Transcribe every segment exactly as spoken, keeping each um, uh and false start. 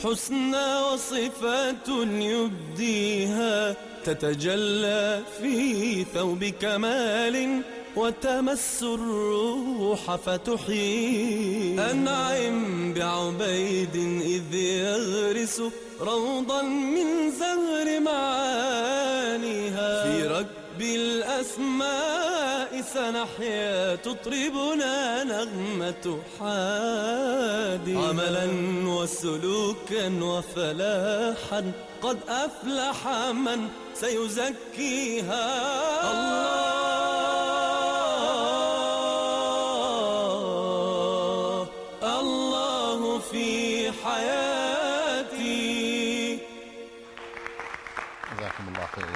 حسنى وصفات يبديها تتجلى في ثوب كمال وتمس الروح فتحيي. أنعم بعبيد إذ يغرس روضا من زهر معانيها. في ركب الأسماء سنحيا تطربنا نغمة حادي. عملا وسلوكا وفلاحا قد أفلح من سيزكيها. الله الله في حياتي. جزاكم الله خير.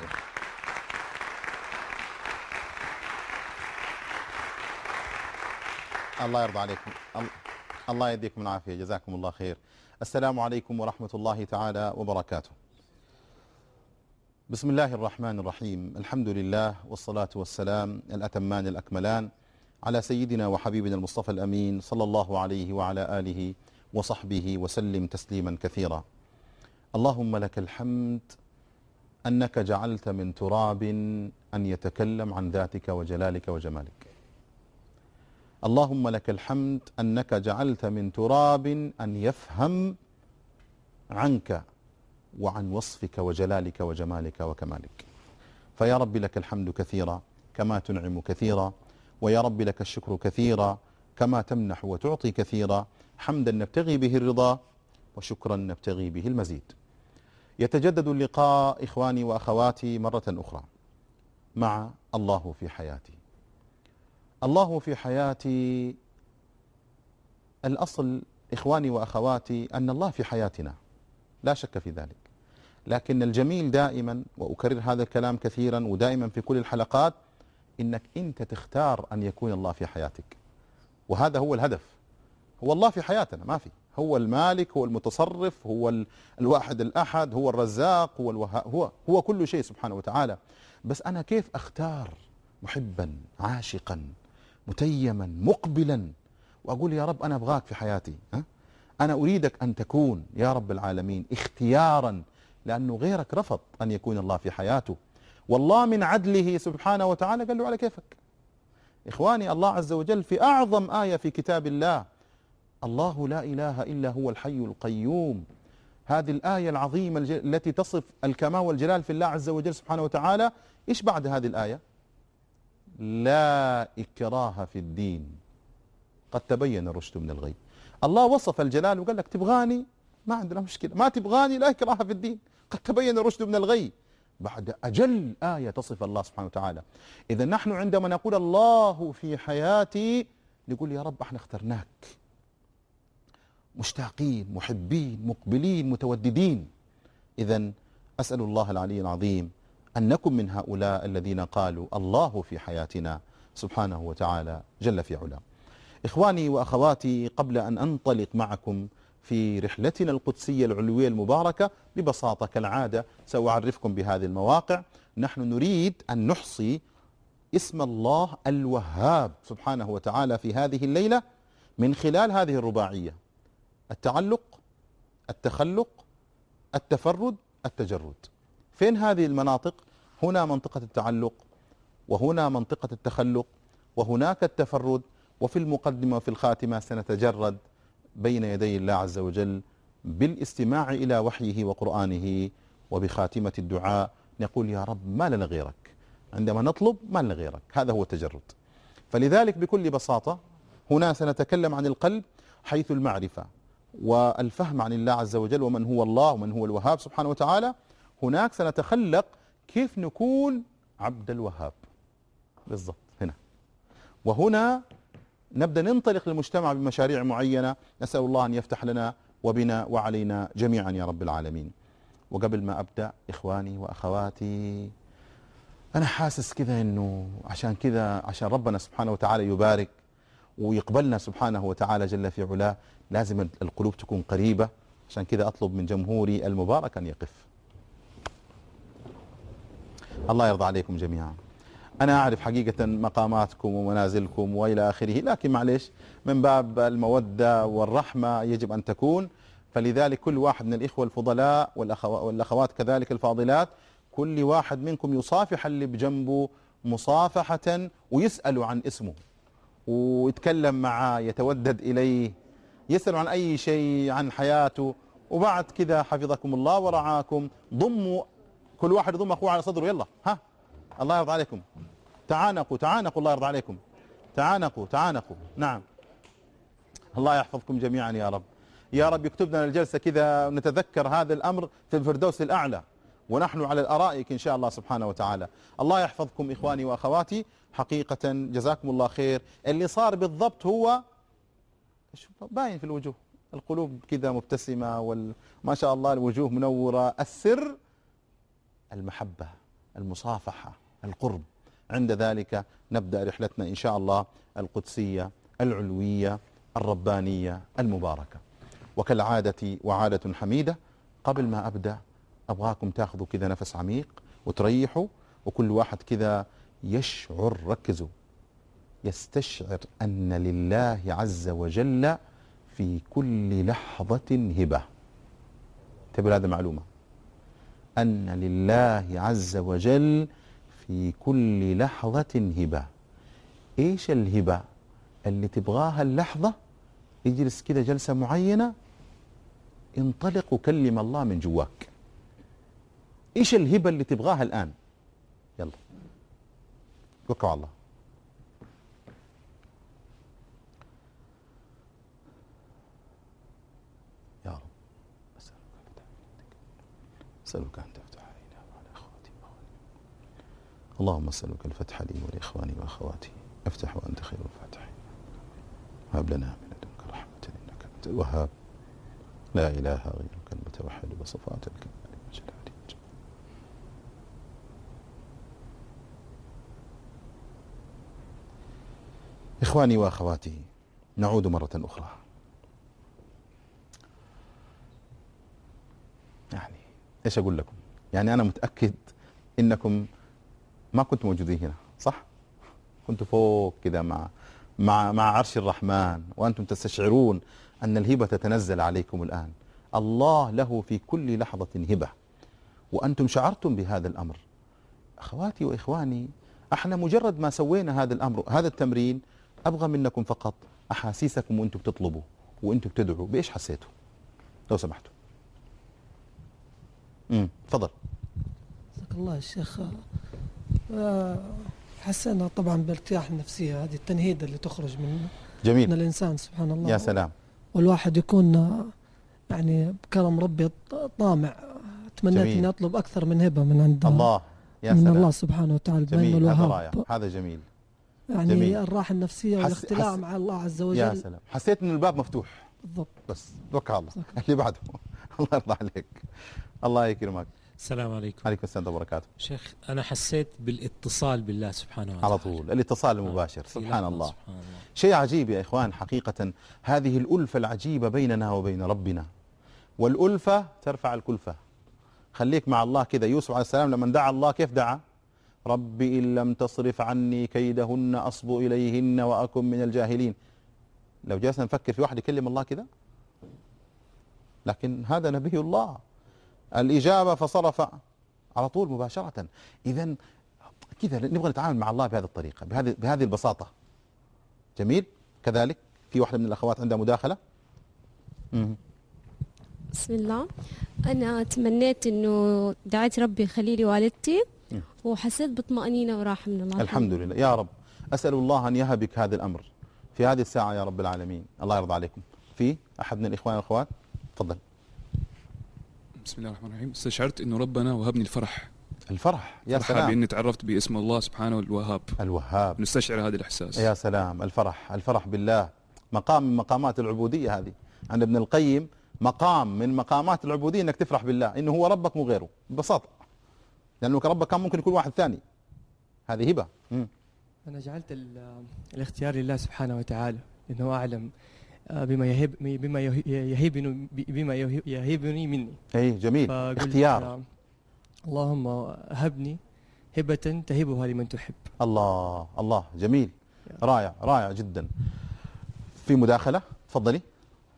الله يرضى عليكم، الله يديكم العافية، جزاكم الله خير. السلام عليكم ورحمة الله تعالى وبركاته. بسم الله الرحمن الرحيم، الحمد لله والصلاة والسلام الأتمان الأكملان على سيدنا وحبيبنا المصطفى الأمين صلى الله عليه وعلى آله وصحبه وسلم تسليما كثيرا. اللهم لك الحمد أنك جعلت من تراب أن يتكلم عن ذاتك وجلالك وجمالك. اللهم لك الحمد أنك جعلت من تراب أن يفهم عنك وعن وصفك وجلالك وجمالك وكمالك. فيا رب لك الحمد كثيرا كما تنعم كثيرا، ويا رب لك الشكر كثيرا كما تمنح وتعطي كثيرا. حمدا نبتغي به الرضا وشكرا نبتغي به المزيد. يتجدد اللقاء إخواني وأخواتي مرة أخرى مع الله في حياتي. الله في حياتي، الأصل إخواني وأخواتي أن الله في حياتنا لا شك في ذلك، لكن الجميل دائما، وأكرر هذا الكلام كثيرا ودائما في كل الحلقات، إنك أنت تختار أن يكون الله في حياتك، وهذا هو الهدف. هو الله في حياتنا، ما في، هو المالك، هو المتصرف، هو الواحد الأحد، هو الرزاق، هو الوهاب، هو هو كل شيء سبحانه وتعالى. بس أنا كيف أختار محبا عاشقا متيما مقبلا وأقول يا رب أنا أبغاك في حياتي، ها؟ أنا أريدك أن تكون يا رب العالمين اختيارا، لأنه غيرك رفض أن يكون الله في حياته. والله من عدله سبحانه وتعالى قال له على كيفك. إخواني، الله عز وجل في أعظم آية في كتاب الله، الله لا إله إلا هو الحي القيوم. هذه الآية العظيمة التي تصف الكمال والجلال في الله عز وجل سبحانه وتعالى. إيش بعد هذه الآية؟ لا إكراه في الدين قد تبين الرشد من الغي. الله وصف الجلال وقال لك تبغاني ما عندنا مشكلة، ما تبغاني لا إكراه في الدين قد تبين الرشد من الغي. بعد أجل آية تصف الله سبحانه وتعالى. إذا نحن عندما نقول الله في حياتي نقول يا رب احنا اخترناك، مشتاقين محبين مقبلين متوددين. إذا أسأل الله العلي العظيم أن نكن من هؤلاء الذين قالوا الله في حياتنا سبحانه وتعالى جل في علاه. إخواني وأخواتي، قبل أن أنطلق معكم في رحلتنا القدسية العلوية المباركة، ببساطة كالعادة سأعرفكم بهذه المواقع. نحن نريد أن نحصي اسم الله الوهاب سبحانه وتعالى في هذه الليلة من خلال هذه الرباعية: التعلق، التخلق، التفرد، التجرد. فين هذه المناطق؟ هنا منطقة التعلق، وهنا منطقة التخلق، وهناك التفرد، وفي المقدمة وفي الخاتمة سنتجرد بين يدي الله عز وجل بالاستماع إلى وحيه وقرآنه، وبخاتمة الدعاء نقول يا رب ما لنا غيرك. عندما نطلب ما لنا غيرك، هذا هو التجرد. فلذلك بكل بساطة هنا سنتكلم عن القلب حيث المعرفة والفهم عن الله عز وجل ومن هو الله ومن هو الوهاب سبحانه وتعالى. هناك سنتخلق كيف نكون عبد الوهاب بالضبط هنا. وهنا نبدأ ننطلق للمجتمع بمشاريع معينة، نسأل الله أن يفتح لنا وبنا وعلينا جميعا يا رب العالمين. وقبل ما أبدأ إخواني وأخواتي، أنا حاسس كذا أنه عشان كذا عشان ربنا سبحانه وتعالى يبارك ويقبلنا سبحانه وتعالى جل في علاه لازم القلوب تكون قريبة. عشان كذا أطلب من جمهوري المبارك أن يقف. الله يرضى عليكم جميعا. أنا أعرف حقيقة مقاماتكم ومنازلكم وإلى آخره، لكن معلش من باب المودة والرحمة يجب أن تكون. فلذلك كل واحد من الإخوة الفضلاء والأخوات كذلك الفاضلات، كل واحد منكم يصافح اللي بجنبه مصافحة ويسأل عن اسمه ويتكلم معاه، يتودد إليه، يسأل عن أي شيء عن حياته. وبعد كذا حفظكم الله ورعاكم ضموا كل واحد يضم أخوه على صدره، يلا ها الله يرضى عليكم، تعانقوا تعانقوا الله يرضى عليكم، تعانقوا تعانقوا. نعم الله يحفظكم جميعا يا رب، يا رب يكتبنا الجلسة كذا نتذكر هذا الأمر في الفردوس الأعلى ونحن على الأرائك إن شاء الله سبحانه وتعالى. الله يحفظكم إخواني وأخواتي، حقيقة جزاكم الله خير. اللي صار بالضبط هو باين في الوجوه، القلوب كذا مبتسمة وما شاء الله الوجوه منورة. السر المحبة، المصافحة، القرب. عند ذلك نبدأ رحلتنا إن شاء الله القدسية العلوية الربانية المباركة. وكالعادة وعادة حميدة، قبل ما أبدأ أبغاكم تاخذوا كذا نفس عميق وتريحوا، وكل واحد كذا يشعر، ركزوا، يستشعر أن لله عز وجل في كل لحظة هبة. انتبهوا هذه معلومة، أن لله عز وجل في كل لحظة هبة. إيش الهبة اللي تبغاها اللحظة؟ اجلس كذا جلسة معينة، انطلق وكلم الله من جواك. إيش الهبة اللي تبغاها الآن؟ يلا توكلوا على الله. يا رب أسألك أن تفتح علينا وعلى أخواتي وأخواتي. اللهم أسألك الفتح لي ولإخواني وأخواتي، افتح وأنت خير الفاتحين. هب لنا من لدنك رحمة إنك أنت الوهاب، لا إله غيرك المتوحد بصفات الكمال والجلال. إخواني وأخواتي، نعود مرة أخرى. يعني إيش أقول لكم؟ يعني أنا متأكد إنكم ما كنتم موجودين هنا، صح؟ كنتوا فوق كذا مع مع مع عرش الرحمن، وأنتم تستشعرون أن الهبة تتنزل عليكم الآن. الله له في كل لحظة هبة، وأنتم شعرتم بهذا الأمر. أخواتي وإخواني، احنا مجرد ما سوينا هذا الأمر، هذا التمرين، أبغى منكم فقط أحاسيسكم وأنتم بتطلبوا وأنتم بتدعوا. بإيش حسيتوا لو سمحتوا؟ امم تفضل. جزاك الله يا شيخ. حسنا طبعا بارتياح النفسية، هذه التنهيدة اللي تخرج من جميل من الإنسان سبحان الله. يا سلام. والواحد يكون يعني بكرم ربي طامع، تمنيت اني اطلب اكثر من هبة من عند الله. يا من سلام. الله سبحانه وتعالى. جميل، هذا رائع، هذا جميل. يعني جميل. الراحة النفسية حس والاختلاع حس مع الله عز وجل. يا سلام، حسيت ان الباب مفتوح بالضبط. بس توكل على الله. اللي بعده الله يرضى عليك. الله يكرمك. السلام عليكم. عليكم السلام وبركاته. شيخ أنا حسيت بالاتصال بالله سبحانه وتعالى على طول، الاتصال المباشر. سبحان الله. سبحان الله. شيء عجيب يا إخوان، حقيقة هذه الألفة العجيبة بيننا وبين ربنا، والألفة ترفع الكلفة. خليك مع الله كذا. يوسف عليه السلام لما دعا الله كيف دعا؟ ربي إن لم تصرف عني كيدهن أصب إليهن وأكن من الجاهلين. لو جلسنا نفكر في واحد يكلم الله كذا، لكن هذا نبي الله، الإجابة فصرف على طول مباشرة. إذن كذا نبغى نتعامل مع الله بهذه الطريقة، بهذه بهذه البساطة. جميل. كذلك في واحدة من الأخوات عندها مداخلة. مم. بسم الله. أنا تمنيت إنه دعيت ربي يخلي لي والدتي، وحسيت بطمأنينة وراحة من الله. الحمد لله يا رب. أسأل الله أن يهبك هذا الأمر في هذه الساعة يا رب العالمين. الله يرضى عليكم. في أحد من الإخوان والأخوات؟ تفضل. بسم الله الرحمن الرحيم. استشعرت إنه ربنا وهبني الفرح. الفرح. يا سلام. بإني تعرفت باسم الله سبحانه الوهاب. الوهاب. نستشعر هذا الإحساس. يا سلام. الفرح، الفرح بالله مقام من مقامات العبودية. هذه عند ابن القيم مقام من مقامات العبودية، انك تفرح بالله انه هو ربك مو غيره ببساطة، لانه ربك كان ممكن يكون واحد ثاني. هذه هبة. مم. انا جعلت الاختيار لله سبحانه وتعالى، انه اعلم بما يهب بما يهيبني بما يهيبني مني. اي جميل. اختيار. اللهم هبني هبة تهبها لمن تحب. الله الله. جميل. رائع رائع جدا. في مداخلة، تفضلي.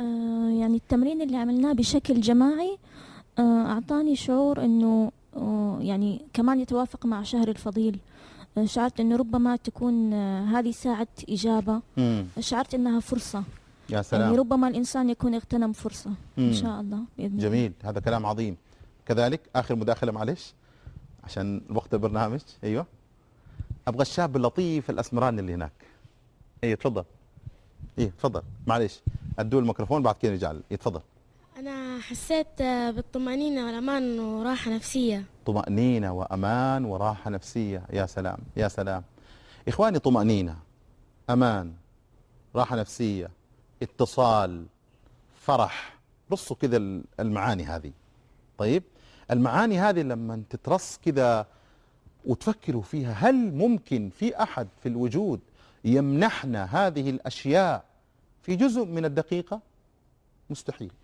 آه يعني التمرين اللي عملناه بشكل جماعي آه أعطاني شعور أنه آه يعني كمان يتوافق مع شهر الفضيل. آه شعرت أنه ربما تكون آه هذه ساعة إجابة. مم. شعرت أنها فرصة. يا سلام. يعني ربما الإنسان يكون اغتنم فرصة. مم. إن شاء الله بإذن الله. جميل، هذا كلام عظيم. كذلك آخر مداخلة معلش عشان وقت البرنامج. أيوة، أبغى الشاب اللطيف الأسمراني اللي هناك. أيوة تفضل. إيه تفضل معلش، أدوا الميكروفون بعد كده نرجع. يتفضل. أنا حسيت بالطمأنينة والأمان وراحة نفسية. طمأنينة وأمان وراحة نفسية، يا سلام يا سلام. إخواني، طمأنينة، أمان، راحة نفسية، اتصال، فرح. بصوا كذا المعاني هذه. طيب المعاني هذه لما تترص كذا وتفكروا فيها، هل ممكن في أحد في الوجود يمنحنا هذه الأشياء في جزء من الدقيقة؟ مستحيل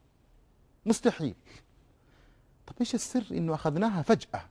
مستحيل. طب ايش السر انه اخذناها فجأة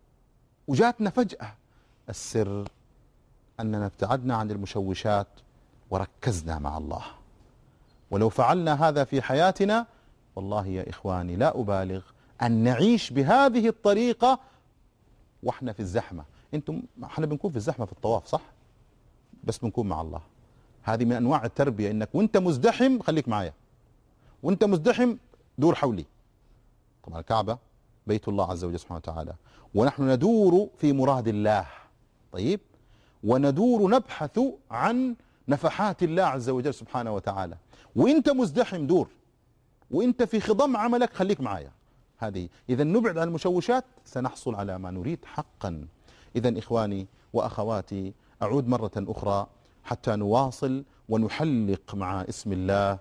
وجاتنا فجأة؟ السر اننا ابتعدنا عن المشوشات وركزنا مع الله. ولو فعلنا هذا في حياتنا، والله يا اخواني لا ابالغ، ان نعيش بهذه الطريقة واحنا في الزحمة. انتم احنا بنكون في الزحمة في الطواف صح؟ بس بنكون مع الله. هذه من انواع التربية، انك وانت مزدحم خليك معايا، وانت مزدحم دور حولي. طبعا الكعبة بيت الله عز وجل سبحانه وتعالى، ونحن ندور في مراد الله. طيب، وندور نبحث عن نفحات الله عز وجل سبحانه وتعالى. وانت مزدحم دور، وانت في خضم عملك خليك معايا. هذه إذا نبعد عن المشوشات سنحصل على ما نريد حقا. إذا إخواني وأخواتي، أعود مرة أخرى حتى نواصل ونحلق مع اسم الله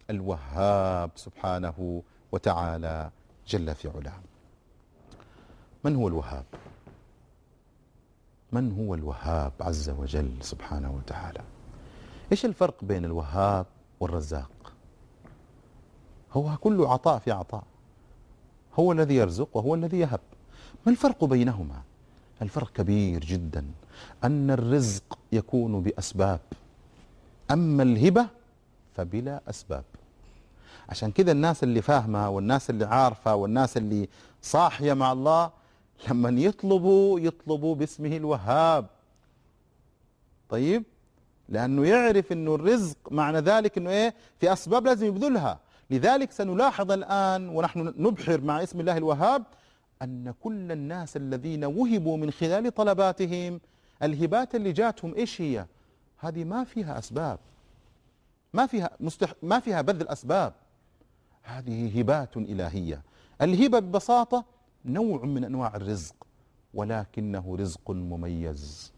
الوهاب سبحانه وتعالى جل في علاه. من هو الوهاب؟ من هو الوهاب عز وجل سبحانه وتعالى؟ ايش الفرق بين الوهاب والرزاق؟ هو كله عطاء في عطاء، هو الذي يرزق وهو الذي يهب. ما الفرق بينهما؟ الفرق كبير جدا، أن الرزق يكون بأسباب، أما الهبة فبلا أسباب. عشان كذا الناس اللي فاهمة والناس اللي عارفة والناس اللي صاحية مع الله لما يطلبوا يطلبوا باسمه الوهاب. طيب، لأنه يعرف أنه الرزق معنى ذلك أنه إيه؟ في أسباب لازم يبذلها. لذلك سنلاحظ الآن ونحن نبحر مع اسم الله الوهاب أن كل الناس الذين وهبوا من خلال طلباتهم، الهبات اللي جاتهم إيش هي؟ هذه ما فيها أسباب، ما فيها مستح... ما فيها بذل أسباب، هذه هبات إلهية. الهبة ببساطة نوع من أنواع الرزق، ولكنه رزق مميز،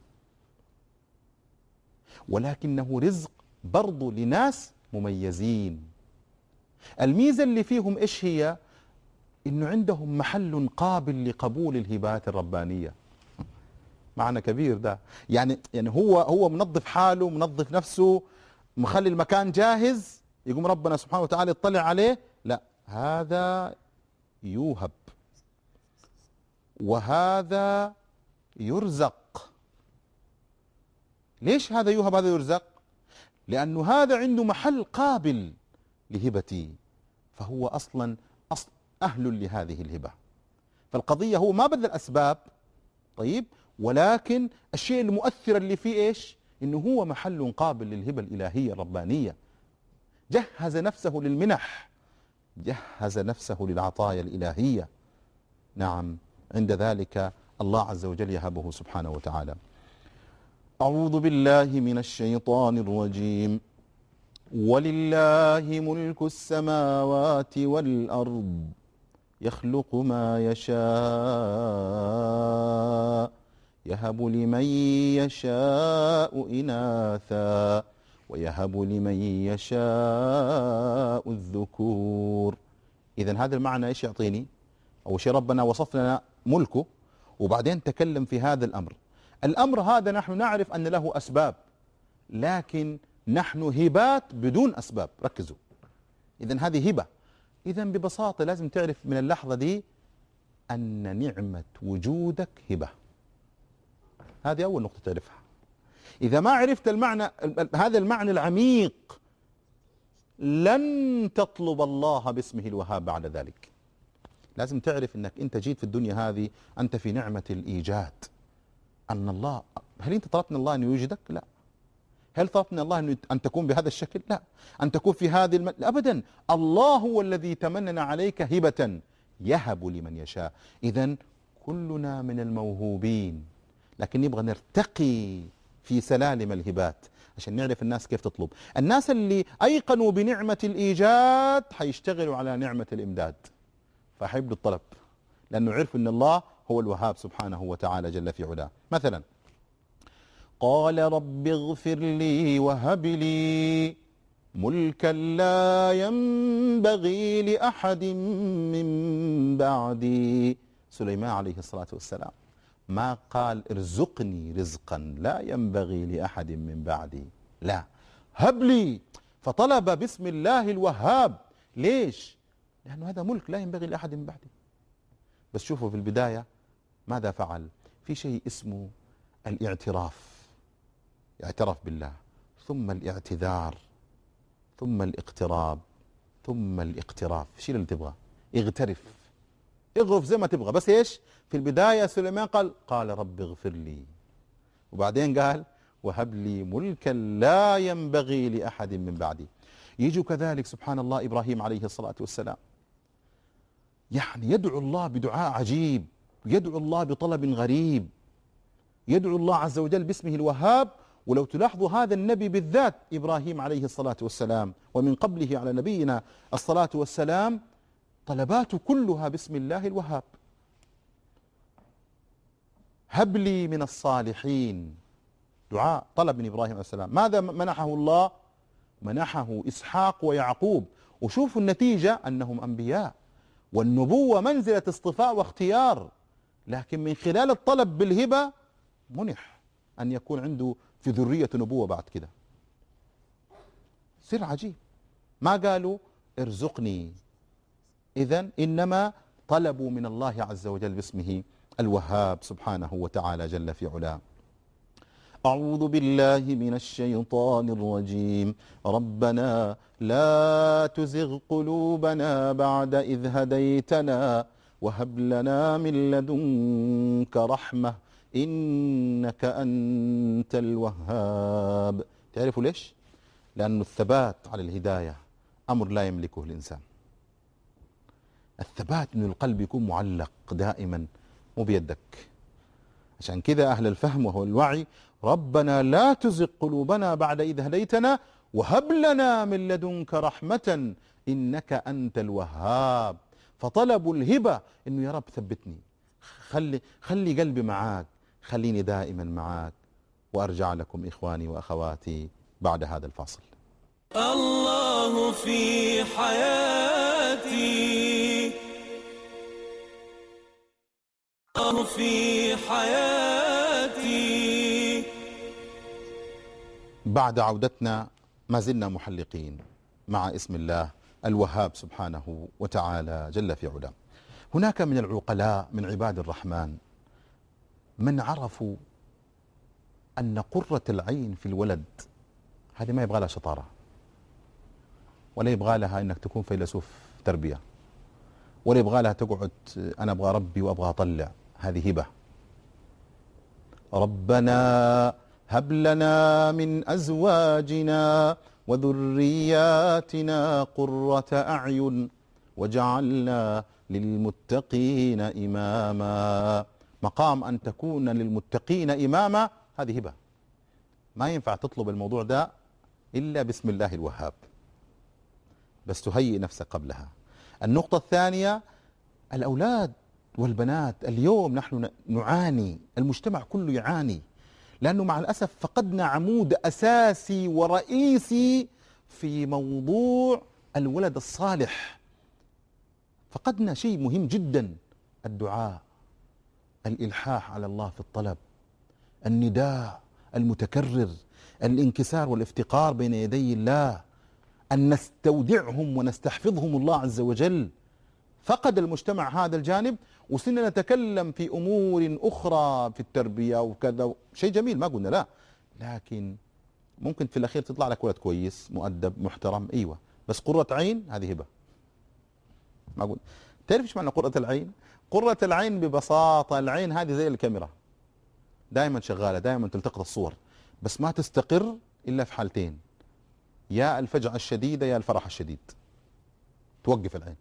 ولكنه رزق برضو لناس مميزين. الميزة اللي فيهم إيش هي؟ إنه عندهم محل قابل لقبول الهبات الربانية. معنى كبير ده، يعني يعني هو هو منظف حاله، منظف نفسه، مخلي المكان جاهز، يقوم ربنا سبحانه وتعالى يطلع عليه؟ لا، هذا يوهب وهذا يرزق. ليش هذا يوهب هذا يرزق؟ لأنه هذا عنده محل قابل لهبتي، فهو أصلا أصل أهل لهذه الهبة. فالقضية هو ما بذل أسباب، طيب، ولكن الشيء المؤثر اللي فيه إيش؟ إنه هو محل قابل للهبة الإلهية الربانية. جهز نفسه للمنح، جهز نفسه للعطايا الإلهية. نعم، عند ذلك الله عز وجل يهبه سبحانه وتعالى. أعوذ بالله من الشيطان الرجيم. ولله ملك السماوات والأرض يخلق ما يشاء يهب لمن يشاء إناثا ويهب لمن يشاء الذكور. إذن هذا المعنى إيش يعطيني؟ أول شيء ربنا وصف لنا ملكه، وبعدين تكلم في هذا الأمر. الأمر هذا نحن نعرف أن له أسباب، لكن نحن هبات بدون أسباب. ركزوا، إذن هذه هبة. إذن ببساطة لازم تعرف من اللحظة دي أن نعمة وجودك هبة. هذه أول نقطة تعرفها. إذا ما عرفت المعنى، هذا المعنى العميق لن تطلب الله باسمه الوهاب بعد ذلك. لازم تعرف أنك أنت جيت في الدنيا هذه أنت في نعمة الإيجاد. أن الله، هل أنت طلبت من الله أن يوجدك؟ لا. هل طلبت من الله أن تكون بهذا الشكل؟ لا. أن تكون في هذه الم... أبدا. الله هو الذي تمنن عليك هبة يهب لمن يشاء. إذن كلنا من الموهوبين، لكن نبغى نرتقي في سلالم الهبات عشان نعرف الناس كيف تطلب. الناس اللي أيقنوا بنعمة الإيجاد حيشتغلوا على نعمة الإمداد، فحيبدوا الطلب لأنه عرفوا أن الله هو الوهاب سبحانه وتعالى جل في علاه. مثلا قال رب اغفر لي وهب لي ملكا لا ينبغي لأحد من بعدي. سليمان عليه الصلاة والسلام ما قال ارزقني رزقا لا ينبغي لأحد من بعدي، لا، هب لي، فطلب باسم الله الوهاب. ليش؟ لأنه هذا ملك لا ينبغي لأحد من بعدي. بس شوفوا في البداية ماذا فعل؟ في شيء اسمه الاعتراف، اعترف بالله، ثم الاعتذار، ثم الاقتراب، ثم الاقتراف. شيل اللي تبغى، اغترف، اغرف زي ما تبغى، بس ايش؟ في البداية سليمان قال قال رب اغفر لي، وبعدين قال وهب لي ملكا لا ينبغي لأحد من بعدي. يجوا كذلك سبحان الله إبراهيم عليه الصلاة والسلام، يعني يدعو الله بدعاء عجيب، يدعو الله بطلب غريب، يدعو الله عز وجل باسمه الوهاب. ولو تلاحظوا هذا النبي بالذات إبراهيم عليه الصلاة والسلام ومن قبله على نبينا الصلاة والسلام طلباته كلها باسم الله الوهاب. هب لي من الصالحين، دعاء طلب من إبراهيم عليه السلام. ماذا منحه الله؟ منحه إسحاق ويعقوب. وشوفوا النتيجة أنهم أنبياء، والنبوة منزلة اصطفاء واختيار، لكن من خلال الطلب بالهبة منح أن يكون عنده في ذرية نبوة بعد كده. سر عجيب، ما قالوا ارزقني، إذن إنما طلبوا من الله عز وجل باسمه الوهاب سبحانه وتعالى جل في علاه. أعوذ بالله من الشيطان الرجيم. ربنا لا تزغ قلوبنا بعد إذ هديتنا وهب لنا من لدنك رحمة إنك أنت الوهاب. تعرفوا ليش؟ لأن الثبات على الهداية أمر لا يملكه الإنسان. الثبات من القلب يكون معلق دائما، مو بيدك. عشان كذا أهل الفهم وهو الوعي ربنا لا تزغ قلوبنا بعد إذ هديتنا وهب لنا من لدنك رحمة إنك أنت الوهاب. فطلبوا الهبة إنه يا رب ثبتني، خلي خلي قلبي معاك، خليني دائما معاك. وأرجع لكم إخواني وأخواتي بعد هذا الفاصل. الله في حياتي، الله في حياتي. بعد عودتنا ما زلنا محلقين مع اسم الله الوهاب سبحانه وتعالى جل في علاه. هناك من العقلاء من عباد الرحمن من عرفوا أن قرة العين في الولد هذه ما يبغى لها شطارة، ولا يبغى لها أنك تكون فيلسوف تربية، ولا يبغى لها تقعد أنا أبغى ربي وأبغى أطلع. هذه هبة. ربنا هب لنا من أزواجنا وذرياتنا قرة أعين وجعلنا للمتقين إماما. مقام أن تكون للمتقين إماما هذه هبة، ما ينفع تطلب الموضوع ده إلا باسم الله الوهاب، بس تهيئ نفسك قبلها. النقطة الثانية، الأولاد والبنات اليوم نحن نعاني، المجتمع كله يعاني، لأنه مع الأسف فقدنا عمود أساسي ورئيسي في موضوع الولد الصالح. فقدنا شيء مهم جدا، الدعاء، الإلحاح على الله في الطلب، النداء المتكرر، الانكسار والافتقار بين يدي الله، أن نستودعهم ونستحفظهم الله عز وجل. فقد المجتمع هذا الجانب، وصرنا نتكلم في أمور أخرى في التربية وكذا، شيء جميل ما قلنا لا، لكن ممكن في الأخير تطلع لك ولد كويس مؤدب محترم، أيوة، بس قرة عين هذه هبة. ما أقول تعرف ايش معنى قرة العين؟ قرة العين ببساطة العين هذه زي الكاميرا دائما شغالة، دائما تلتقط الصور، بس ما تستقر إلا في حالتين، يا الفجعة الشديدة يا الفرح الشديد، توقف العين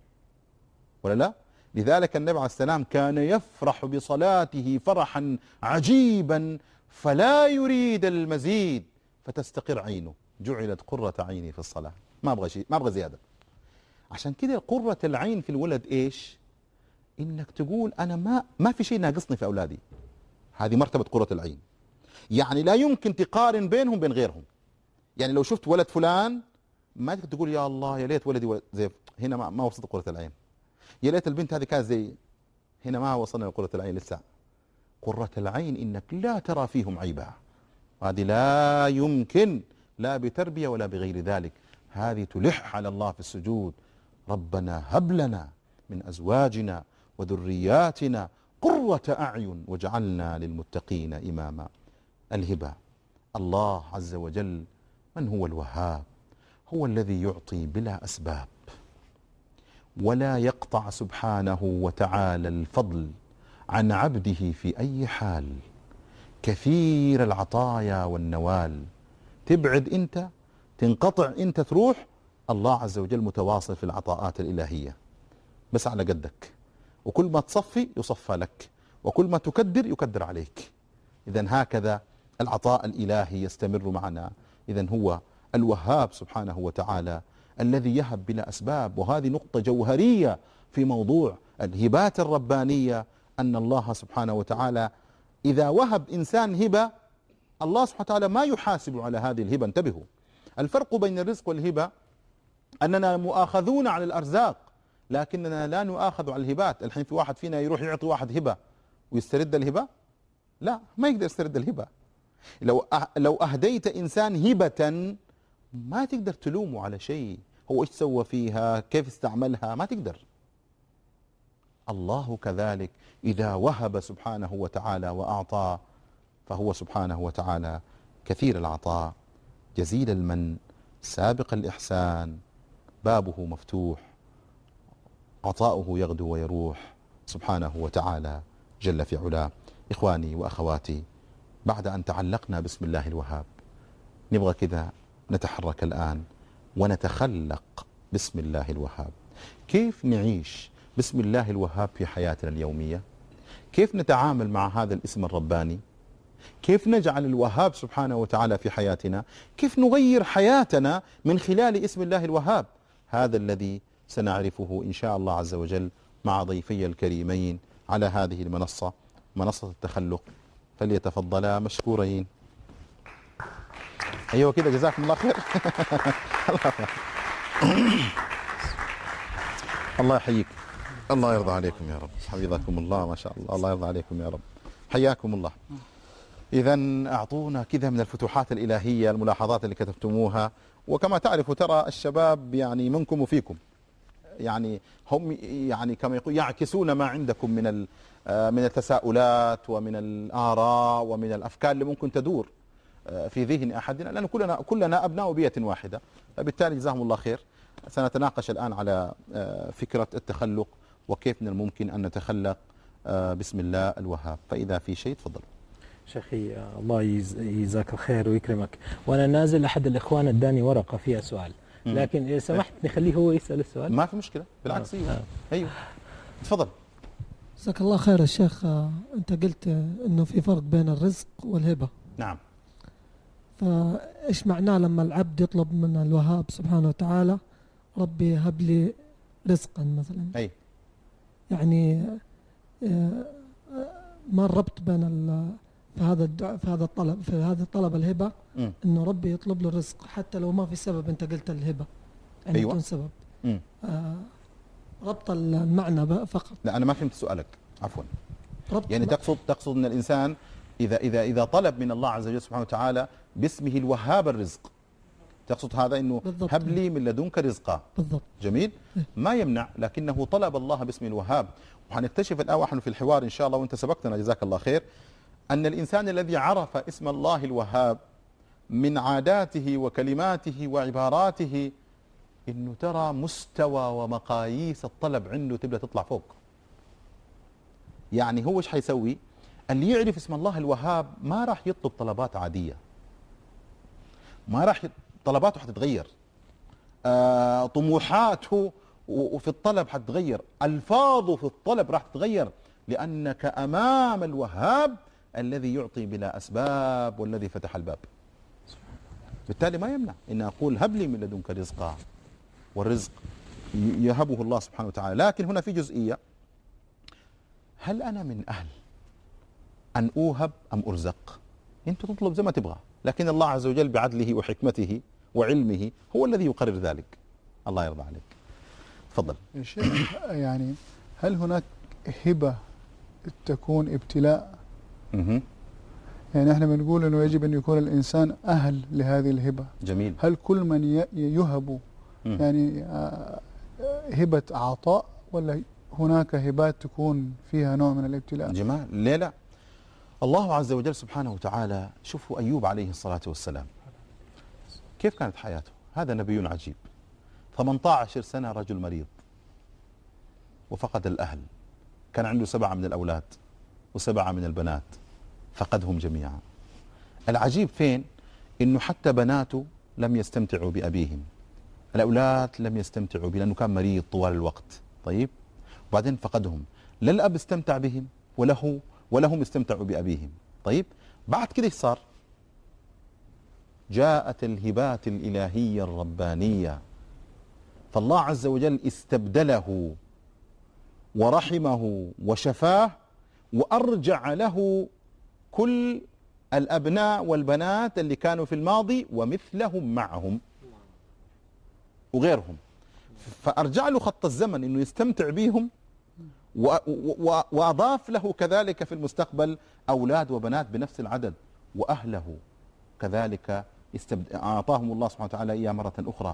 ولا لا؟ لذلك النبي عليه السلام كان يفرح بصلاته فرحا عجيبا فلا يريد المزيد فتستقر عينه، جعلت قرة عيني في الصلاة، ما أبغى شيء، ما أبغى زيادة. عشان كده قرة العين في الولد إيش؟ إنك تقول أنا ما ما في شيء ناقصني في أولادي، هذه مرتبة قرة العين. يعني لا يمكن تقارن بينهم بين غيرهم. يعني لو شفت ولد فلان ما تقدر تقول يا الله يا ليت ولدي ولد زي هنا، ما, ما وصلت قرة العين. يا ليت البنت هذه كانت زي هنا، ما وصلنا لقرة العين لسه. قرة العين إنك لا ترى فيهم عيبا، هذه لا يمكن لا بتربية ولا بغير ذلك. هذه تلح على الله في السجود، ربنا هب لنا من أزواجنا وذرياتنا قرة أعين وجعلنا للمتقين إماما. الهبة، الله عز وجل من هو الوهاب؟ هو الذي يعطي بلا أسباب ولا يقطع سبحانه وتعالى الفضل عن عبده في أي حال، كثير العطايا والنوال. تبعد أنت، تنقطع أنت، تروح، الله عز وجل متواصل في العطاءات الإلهية بس على قدك، وكل ما تصفي يصفى لك، وكل ما تكدر يكدر عليك. إذن هكذا العطاء الإلهي يستمر معنا. إذن هو الوهاب سبحانه وتعالى الذي يهب بلا أسباب. وهذه نقطة جوهرية في موضوع الهبات الربانية، أن الله سبحانه وتعالى إذا وهب إنسان هبة الله سبحانه وتعالى ما يحاسب على هذه الهبة. انتبهوا، الفرق بين الرزق والهبة أننا مؤاخذون على الأرزاق لكننا لا نؤاخذ على الهبات. الحين في واحد فينا يروح يعطي واحد هبة ويسترد الهبة؟ لا، ما يقدر يسترد الهبة. لو لو أهديت إنسان هبة ما تقدر تلومه على شيء، هو إيش سوى فيها، كيف استعملها، ما تقدر. الله كذلك إذا وهب سبحانه وتعالى وأعطى فهو سبحانه وتعالى كثير العطاء، جزيل المن، سابق الإحسان، بابه مفتوح، عطاؤه يغدو ويروح سبحانه وتعالى جل في علاه. إخواني وأخواتي، بعد أن تعلقنا باسم الله الوهاب نبغى كذا نتحرك الآن ونتخلق باسم الله الوهاب. كيف نعيش باسم الله الوهاب في حياتنا اليومية؟ كيف نتعامل مع هذا الاسم الرباني؟ كيف نجعل الوهاب سبحانه وتعالى في حياتنا؟ كيف نغير حياتنا من خلال اسم الله الوهاب؟ هذا الذي سنعرفه إن شاء الله عز وجل مع ضيفي الكريمين على هذه المنصة، منصة التخلق. فليتفضلا مشكورين. أيوة كده، جزاكم الله خير. الله يحييك، الله يرضى عليكم يا رب، حفظكم الله، ما شاء الله، الله يرضى عليكم يا رب، حياكم الله. إذا أعطونا كذا من الفتوحات الإلهية، الملاحظات اللي كتبتموها. وكما تعرفوا ترى الشباب يعني منكم وفيكم، يعني هم يعني كما يقول يعكسون ما عندكم من من التساؤلات ومن الآراء ومن الأفكار اللي ممكن تدور في ذهن أحدنا، لأن كلنا كلنا أبناء بيئة واحدة. فبالتالي جزاهم الله خير. سنتناقش الآن على فكرة التخلق وكيف من الممكن أن نتخلق بسم الله الوهاب. فإذا في شيء تفضل. شيخي الله يجزاك الخير ويكرمك. وأنا نازل أحد الإخوان اداني ورقة فيها سؤال، لكن إذا سمحت نخليه هو يسأل السؤال. ما في مشكلة، بالعكس. أيوه أيوه تفضل. جزاك الله خير يا شيخ. أنت قلت أنه في فرق بين الرزق والهبة. نعم. فإيش معناه لما العبد يطلب من الوهاب سبحانه وتعالى ربي هب لي رزقا مثلا؟ أي يعني ما الربط بين في هذا الدعاء في هذا الطلب في هذا الطلب الهبة م. إنه ربي يطلب له الرزق حتى لو ما في سبب؟ أنت قلت الهبة يعني أيوة. بدون سبب. آه ربط المعنى فقط. لا أنا ما فهمت سؤالك، عفوا. يعني تقصد تقصد أن الإنسان إذا إذا إذا طلب من الله عز وجل سبحانه وتعالى باسمه الوهاب الرزق، تقصد هذا إنه هب لي من لدنك رزقا. بالضبط. جميل. ما يمنع، لكنه طلب الله باسم الوهاب. وحنكتشف الآن ونحن في الحوار إن شاء الله، وأنت سبقتنا جزاك الله خير، أن الإنسان الذي عرف اسم الله الوهاب من عاداته وكلماته وعباراته انه ترى مستوى ومقاييس الطلب عنده تبدأ تطلع فوق. يعني هو ايش حيسوي؟ اللي يعرف اسم الله الوهاب ما راح يطلب طلبات عادية، ما راح ي... طلباته حتتغير، آه، طموحاته وفي الطلب حتتغير، ألفاظه في الطلب راح تتغير، لأنك أمام الوهاب الذي يعطي بلا أسباب والذي فتح الباب. بالتالي ما يمنع إن أقول هب لي من لدنك رزقا، والرزق يهبه الله سبحانه وتعالى. لكن هنا في جزئية، هل أنا من أهل أن أوهب أم أرزق؟ أنت تطلب زي ما تبغى، لكن الله عز وجل بعدله وحكمته وعلمه هو الذي يقرر ذلك. الله يرضى عليك. تفضل يا شيخ. يعني هل هناك هبة تكون ابتلاء؟ مه. يعني احنا بنقول انه يجب ان يكون الانسان اهل لهذه الهبة. جميل. هل كل من يهب يعني هبة عطاء، ولا هناك هبات تكون فيها نوع من الابتلاء؟ جمال. ليه لا؟ الله عز وجل سبحانه وتعالى، شوفوا أيوب عليه الصلاة والسلام كيف كانت حياته. هذا نبي عجيب، ثمانية عشر سنة رجل مريض وفقد الأهل، كان عنده سبعة من الأولاد وسبعة من البنات، فقدهم جميعا. العجيب فين؟ إنه حتى بناته لم يستمتعوا بأبيهم، الأولاد لم يستمتعوا به لأنه كان مريض طوال الوقت. طيب، وبعدين فقدهم، لا الأب استمتع بهم وله ولا هم استمتعوا بأبيهم. طيب، بعد كده ايش صار؟ جاءت الهبات الإلهية الربانية، فالله عز وجل استبدله ورحمه وشفاه وأرجع له كل الأبناء والبنات اللي كانوا في الماضي ومثلهم معهم وغيرهم، فأرجع له خط الزمن إنه يستمتع بهم، وأضاف له كذلك في المستقبل أولاد وبنات بنفس العدد، وأهله كذلك أعطاهم الله سبحانه وتعالى إياه مرة أخرى.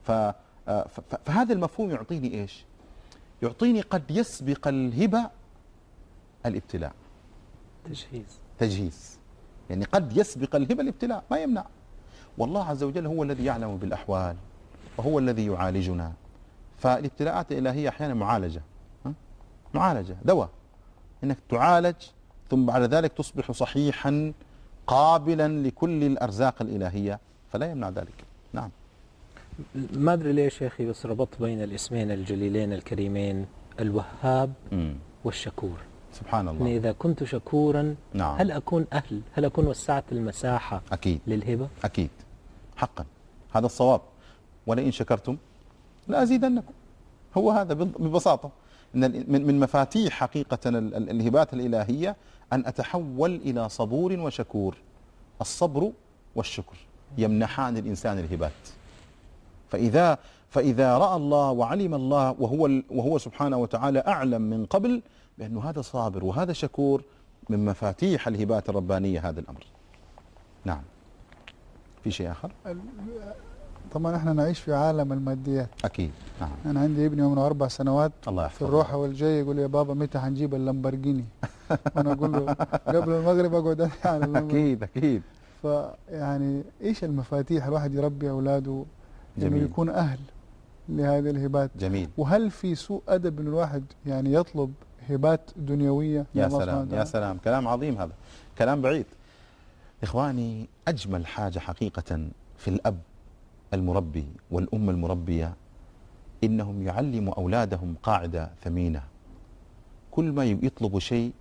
فهذا المفهوم يعطيني إيش؟ يعطيني قد يسبق الهبة الابتلاء. تجهيز تجهيز يعني قد يسبق الهبة الابتلاء، ما يمنع. والله عز وجل هو الذي يعلم بالأحوال وهو الذي يعالجنا. فالابتلاءات الإلهية أحيانا معالجة، معالجة دواء، إنك تعالج ثم بعد ذلك تصبح صحيحا قابلا لكل الأرزاق الإلهية، فلا يمنع ذلك. نعم. ما أدري ليش يا أخي، بس ربطت بين الاسمين الجليلين الكريمين، الوهاب م. والشكور. سبحان الله. يعني إذا كنت شكورا نعم. هل أكون أهل هل أكون وسعت المساحة أكيد للهبة؟ أكيد حقا، هذا الصواب. ولئن شكرتم لأزيدنكم، هو هذا ببساطة. إن من مفاتيح حقيقة الهبات الإلهية أن أتحول إلى صبور وشكور. الصبر والشكر يمنحان الإنسان الهبات. فإذا فإذا رأى الله وعلم الله وهو وهو سبحانه وتعالى أعلم من قبل بأنه هذا صابر وهذا شكور، من مفاتيح الهبات الربانية هذا الأمر. نعم. في شيء آخر؟ طبعا احنا نعيش في عالم الماديات. اكيد. نعم. انا عندي ابني عمره اربع سنوات، الله في الروحه والجاي يقول لي يا بابا متى حنجيب اللامبرجيني؟ وانا اقول له قبل المغرب اقعد على اللامبرجيني. اكيد اكيد. فيعني ايش المفاتيح الواحد يربي اولاده انه يكون اهل لهذه الهبات؟ جميل. وهل في سوء ادب ان الواحد يعني يطلب هبات دنيويه؟ يا سلام يا سلام، كلام عظيم هذا، كلام بعيد. اخواني، اجمل حاجه حقيقه في الاب المربي والأم المربية إنهم يعلموا أولادهم قاعدة ثمينة. كل ما يطلبوا شيء،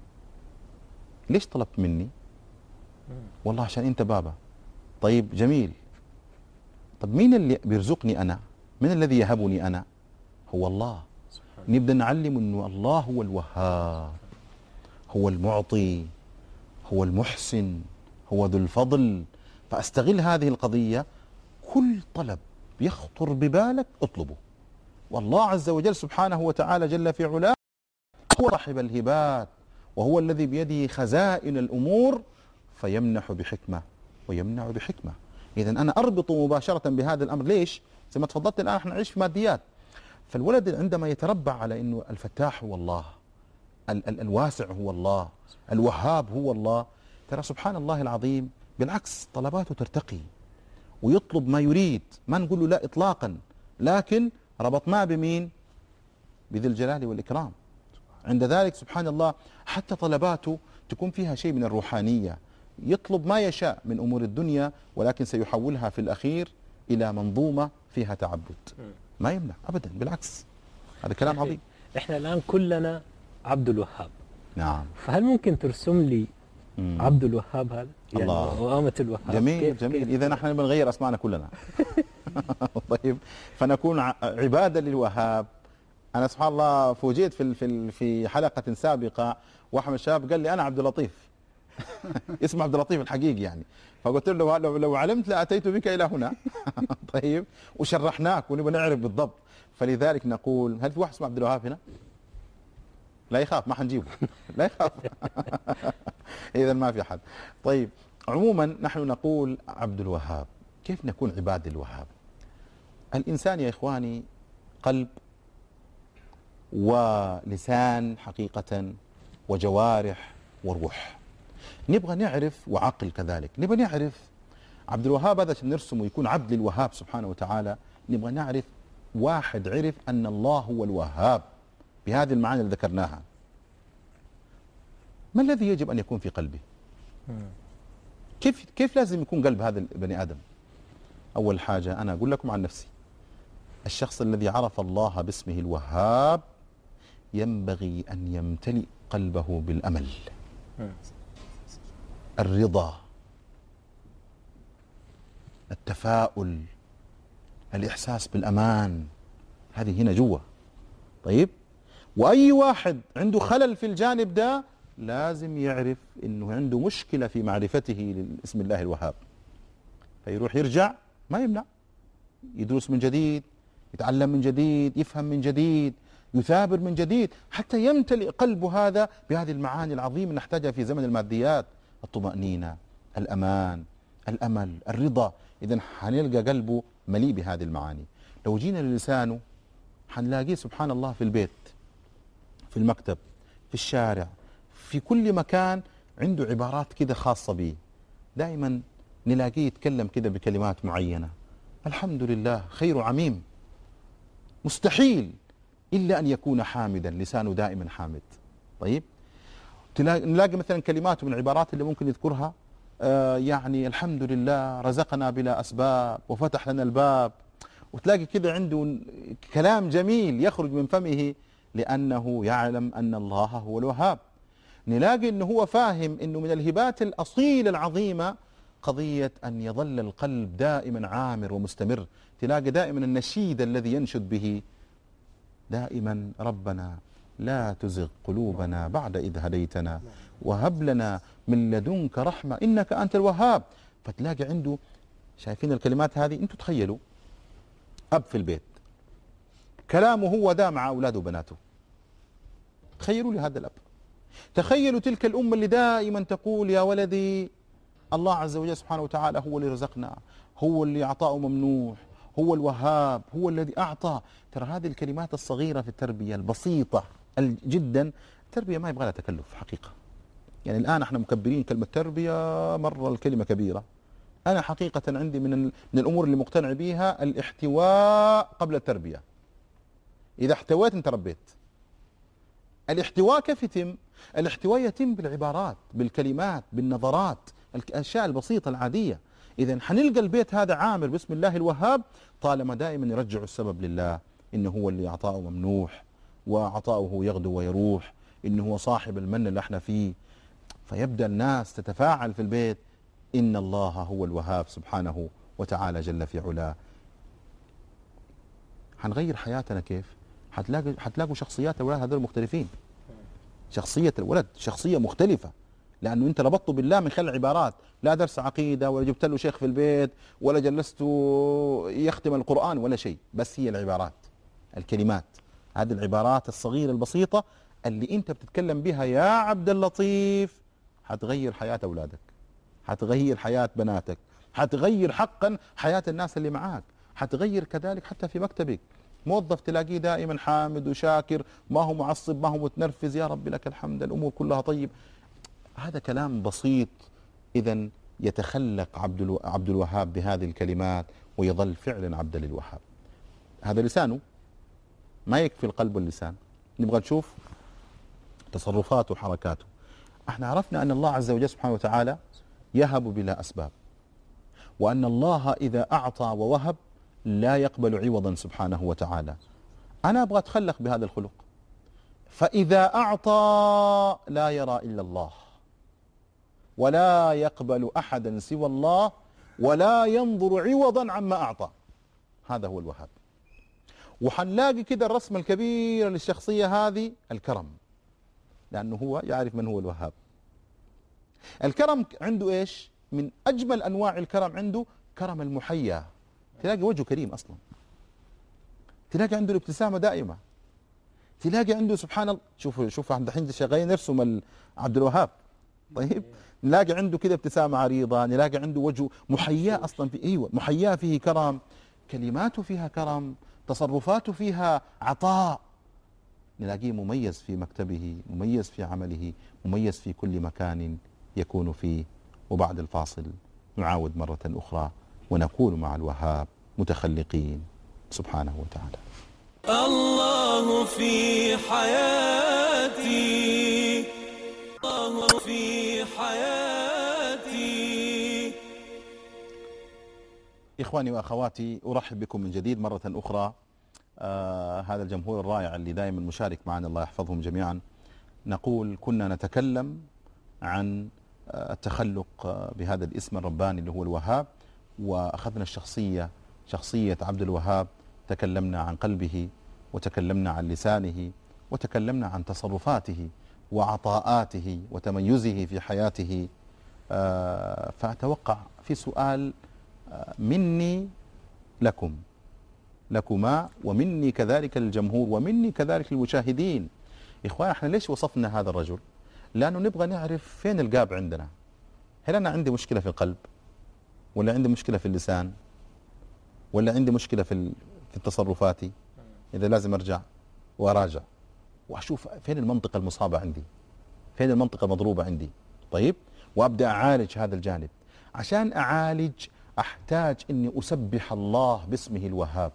ليش طلبت مني؟ والله عشان أنت بابا. طيب جميل، طب مين اللي بيرزقني أنا؟ من الذي يهبني أنا؟ هو الله. نبدأ نعلم أنه الله هو الوهاب، هو المعطي، هو المحسن، هو ذو الفضل. فأستغل هذه القضية، كل طلب يخطر ببالك اطلبه، والله عز وجل سبحانه وتعالى جل في علاه هو صاحب الهبات، وهو الذي بيده خزائن الأمور، فيمنح بحكمة ويمنع بحكمة. إذن أنا أربط مباشرة بهذا الأمر. ليش؟ زي ما تفضلت الآن احنا نعيش في ماديات، فالولد عندما يتربع على أنه الفتاح هو الله، ال ال الواسع هو الله، الوهاب هو الله، ترى سبحان الله العظيم بالعكس طلباته ترتقي ويطلب ما يريد. ما نقول له لا إطلاقا، لكن ربطناه بمين؟ بذي الجلال والإكرام. عند ذلك سبحان الله حتى طلباته تكون فيها شيء من الروحانية، يطلب ما يشاء من أمور الدنيا ولكن سيحولها في الأخير إلى منظومة فيها تعبد. ما يمنع أبدا، بالعكس هذا كلام عظيم. إحنا الآن كلنا عبد الوهاب. نعم. فهل ممكن ترسم لي مم. عبد الوهاب هذا؟ يعني الله. وآمة الوهاب. جميل كيف جميل. كيف؟ إذا نحن بنغير أسماءنا كلنا. طيب فنكون عبادة للوهاب. أنا سبحان الله فوجئت في في في حلقة سابقة واحد من الشباب قال لي أنا عبد اللطيف. اسمه عبد اللطيف الحقيقي يعني. فقلت له لو لو علمت لأتيت بك إلى هنا. طيب وشرحناك ونبغى نعرف بالضبط. فلذلك نقول هل في واحد اسمه عبد الوهاب هنا؟ لا يخاف ما حنجيبه. لا يخاف. إذا ما في أحد. طيب عموما نحن نقول عبد الوهاب. كيف نكون عباد الوهاب؟ الإنسان يا إخواني قلب ولسان حقيقة وجوارح وروح. نبغى نعرف وعقل كذلك. نبغى نعرف عبد الوهاب هذا عشان نرسمه يكون عبد للوهاب سبحانه وتعالى. نبغى نعرف واحد عرف أن الله هو الوهاب بهذه المعاني اللي ذكرناها. ما الذي يجب أن يكون في قلبه؟ كيف كيف لازم يكون قلب هذا البني آدم؟ أول حاجة أنا أقول لكم عن نفسي، الشخص الذي عرف الله باسمه الوهاب ينبغي أن يمتلئ قلبه بالأمل، الرضا، التفاؤل، الإحساس بالأمان. هذه هنا جوا. طيب وأي واحد عنده خلل في الجانب ده لازم يعرف أنه عنده مشكلة في معرفته لاسم الله الوهاب، فيروح يرجع ما يمنع يدرس من جديد، يتعلم من جديد، يفهم من جديد، يثابر من جديد حتى يمتلئ قلبه هذا بهذه المعاني العظيمة نحتاجها في زمن الماديات، الطمأنينة، الأمان، الأمل، الرضا. إذن حنلقى قلبه مليء بهذه المعاني. لو جينا للسانه حنلاقيه سبحان الله في البيت، في المكتب، في الشارع، في كل مكان عنده عبارات كده خاصة به. دائما نلاقيه يتكلم كده بكلمات معينة. الحمد لله خير عميم، مستحيل إلا أن يكون حامدا، لسانه دائما حامد. طيب نلاقي مثلا كلمات من العبارات اللي ممكن يذكرها آه يعني الحمد لله رزقنا بلا أسباب وفتح لنا الباب، وتلاقي كده عنده كلام جميل يخرج من فمه لأنه يعلم أن الله هو الوهاب. نلاقي أنه هو فاهم أنه من الهبات الأصيلة العظيمة قضية أن يظل القلب دائما عامر ومستمر. تلاقي دائما النشيد الذي ينشد به دائما ربنا لا تزغ قلوبنا بعد إذ هديتنا وهب لنا من لدنك رحمة إنك أنت الوهاب. فتلاقي عنده، شايفين الكلمات هذه؟ أنتم تخيلوا أب في البيت كلامه هو ده مع أولاده وبناته. تخيلوا لي هذا الأب. تخيلوا تلك الأم اللي دائما تقول يا ولدي الله عز وجل سبحانه وتعالى هو اللي رزقنا، هو اللي عطاءه ممنوح، هو الوهاب، هو الذي أعطى. ترى هذه الكلمات الصغيرة في التربية البسيطة جدا، التربية ما يبغى لها تكلف حقيقة. يعني الآن احنا مكبرين كلمة تربية مرة، الكلمة كبيرة. أنا حقيقة عندي من من الأمور اللي مقتنع بيها الاحتواء قبل التربية. إذا احتويت أنت ربيت. الاحتواء كيف يتم؟ الاحتواء يتم بالعبارات، بالكلمات، بالنظرات، الأشياء البسيطة العادية. إذا حنلقى البيت هذا عامر باسم الله الوهاب طالما دائما يرجع السبب لله، إنه هو اللي عطاؤه ممنوح وعطاؤه يغدو ويروح، إنه هو صاحب المن اللي احنا فيه. فيبدأ الناس تتفاعل في البيت إن الله هو الوهاب سبحانه وتعالى جل في علاه. حنغير حياتنا كيف؟ حتلاقوا حتلاقوا شخصيات الأولاد هذول مختلفين. شخصية الولد شخصية مختلفة، لأنه أنت ربطته بالله من خلال العبارات. لا درس عقيدة ولا جبت له شيخ في البيت ولا جلسته يختم القرآن ولا شيء، بس هي العبارات، الكلمات، هذه العبارات الصغيرة البسيطة اللي أنت بتتكلم بها يا عبد اللطيف حتغير حياة أولادك، حتغير حياة بناتك، حتغير حقا حياة الناس اللي معاك، حتغير كذلك حتى في مكتبك. موظف تلاقيه دائما حامد وشاكر، ما هو معصب، ما هو متنرفز، يا رب لك الحمد، الأمور كلها طيب. هذا كلام بسيط. إذا يتخلق عبد عبد الوهاب بهذه الكلمات ويظل فعلا عبدا للوهاب. هذا لسانه، ما يكفي القلب واللسان، نبغى نشوف تصرفاته وحركاته. احنا عرفنا أن الله عز وجل سبحانه وتعالى يهب بلا أسباب، وأن الله إذا أعطى ووهب لا يقبل عوضا سبحانه وتعالى. أنا أبغى أتخلق بهذا الخلق، فإذا أعطى لا يرى إلا الله، ولا يقبل أحدا سوى الله، ولا ينظر عوضا عما أعطى. هذا هو الوهاب. وحنلاقي كده الرسمة الكبيرة للشخصية هذه الكرم، لأنه هو يعرف من هو الوهاب. الكرم عنده إيش؟ من أجمل أنواع الكرم عنده كرم المحيا، تلاقي وجهه كريم أصلا، تلاقي عنده الابتسامة دائمة، تلاقي عنده سبحان الله. شوفوا شوفوا عند الحين شغالين نرسم عبد الوهاب، طيب نلاقي عنده كده ابتسامة عريضة، نلاقي عنده وجهه محياه أصلا، في أيوة محياه فيه كرم، كلماته فيها كرم، تصرفاته فيها عطاء، نلاقيه مميز في مكتبه، مميز في عمله، مميز في كل مكان يكون فيه. وبعد الفاصل نعاود مرة أخرى ونكون مع الوهاب متخلقين سبحانه وتعالى. الله في حياتي، الله في حياتي. إخواني وأخواتي، أرحب بكم من جديد مرة أخرى. آه هذا الجمهور الرائع اللي دائما مشارك معنا، الله يحفظهم جميعا. نقول كنا نتكلم عن آه التخلق آه بهذا الاسم الرباني اللي هو الوهاب، وأخذنا الشخصية، شخصية عبد الوهاب، تكلمنا عن قلبه، وتكلمنا عن لسانه، وتكلمنا عن تصرفاته وعطاءاته وتميزه في حياته. آه فأتوقع في سؤال آه مني لكم، لكما، ومني كذلك للجمهور، ومني كذلك للمشاهدين. إخوان، احنا ليش وصفنا هذا الرجل؟ لأنه نبغى نعرف فين القاب عندنا. هل أنا عندي مشكلة في القلب، ولا عندي مشكلة في اللسان، ولا عندي مشكلة في في تصرفاتي؟ إذا لازم أرجع وأراجع وأشوف فين المنطقة المصابة عندي، فين المنطقة المضروبة عندي، طيب، وأبدأ أعالج هذا الجانب. عشان أعالج أحتاج أني أسبح الله باسمه الوهاب،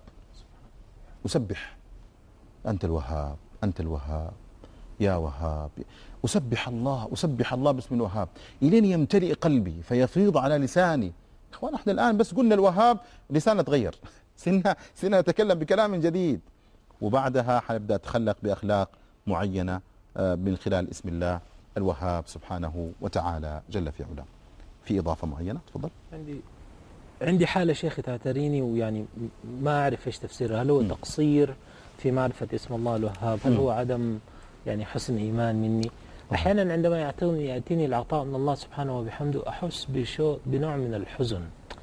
أسبح أنت الوهاب، أنت الوهاب يا وهاب، أسبح الله، أسبح الله باسم الوهاب إلين يمتلئ قلبي فيفيض على لساني. إخوان، احنا الآن بس قلنا الوهاب لساننا تغير، سنة سنة نتكلم بكلام جديد، وبعدها حنبدأ أتخلق بأخلاق معينة من خلال اسم الله الوهاب سبحانه وتعالى جل في علاه. في إضافة معينة؟ تفضل. عندي عندي حالة شيخي تعتريني، ويعني ما أعرف إيش تفسيرها. هل هو م. تقصير في معرفة اسم الله الوهاب؟ هل م. هو عدم يعني حسن إيمان مني؟ أحيانا عندما يعطيني يأتيني العطاء من الله سبحانه وبحمده أحس بشو بنوع من الحزن.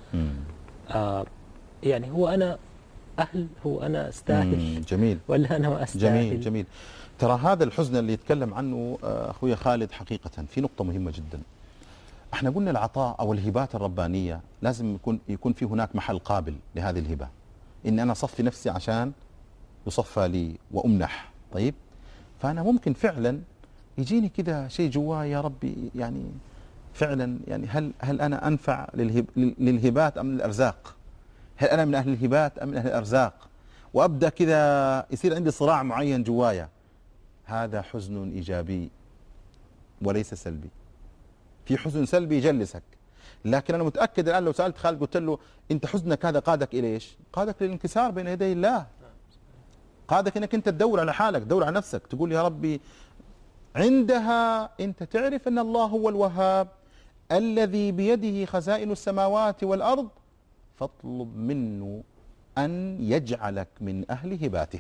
آه يعني هو أنا أهل، هو أنا أستاهل، جميل، ولا أنا ما أستاهل؟ جميل جميل. ترى هذا الحزن اللي يتكلم عنه أخوي خالد حقيقة في نقطة مهمة جدا. احنا قلنا العطاء أو الهبات الربانية لازم يكون يكون في هناك محل قابل لهذه الهبة، إن أنا أصفي نفسي عشان يصفى لي وأمنح. طيب، فأنا ممكن فعلا يجيني كده شيء جواي، يا ربي يعني فعلا يعني هل هل أنا أنفع للهب للهبات أم للأرزاق؟ هل أنا من أهل الهبات أم من أهل الأرزاق؟ وأبدأ كده يصير عندي صراع معين جوايا. هذا حزن إيجابي وليس سلبي. في حزن سلبي يجلسك، لكن أنا متأكد الآن لو سألت خالد قلت له أنت حزنك هذا قادك إلى إيش؟ قادك للانكسار بين يدي الله، قادك أنك أنت تدور على حالك، تدور على نفسك، تقول يا ربي. عندها أنت تعرف أن الله هو الوهاب الذي بيده خزائن السماوات والأرض، فاطلب منه أن يجعلك من أهل هباته.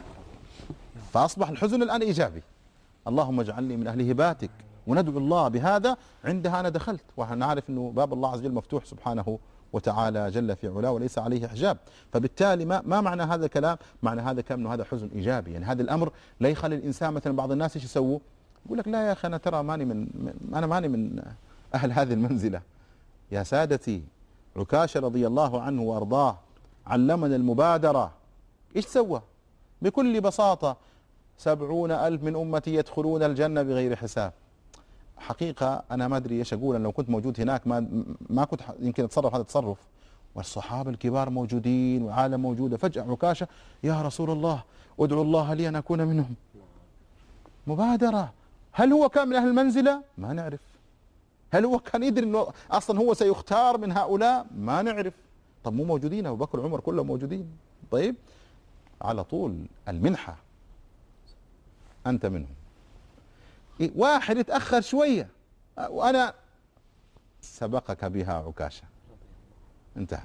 فأصبح الحزن الآن إيجابي، اللهم اجعلني من أهل هباتك، وندعو الله بهذا. عندها أنا دخلت، ونعرف أنه باب الله عز وجل مفتوح سبحانه وتعالى جل في علاه وليس عليه حجاب. فبالتالي ما, ما معنى هذا الكلام؟ معنى هذا الكلام أنه هذا حزن إيجابي. يعني هذا الأمر لا يخلي الإنسان، مثلا بعض الناس إيش يسووا؟ يقول لك لا يا أخي أنا ترى ماني من أنا ماني من أهل هذه المنزلة. يا سادتي، عكاشة رضي الله عنه وأرضاه علمنا المبادرة. إيش سوى؟ بكل بساطة سبعون ألف من أمتي يدخلون الجنة بغير حساب. حقيقة أنا ما أدري إيش أقول، أنا لو كنت موجود هناك ما ما كنت يمكن أتصرف هذا التصرف، والصحابة الكبار موجودين والعالم موجودة، فجأة عكاشة يا رسول الله ادعو الله لي أن أكون منهم. مبادرة. هل هو كان من أهل المنزلة؟ ما نعرف. هل هو كان يدري أنه أصلا هو سيختار من هؤلاء؟ ما نعرف. طب مو موجودين أبو بكر وعمر كلهم موجودين. طيب على طول المنحة أنت منهم. واحد يتأخر شوية وأنا سبقك بها عكاشة، انتهى.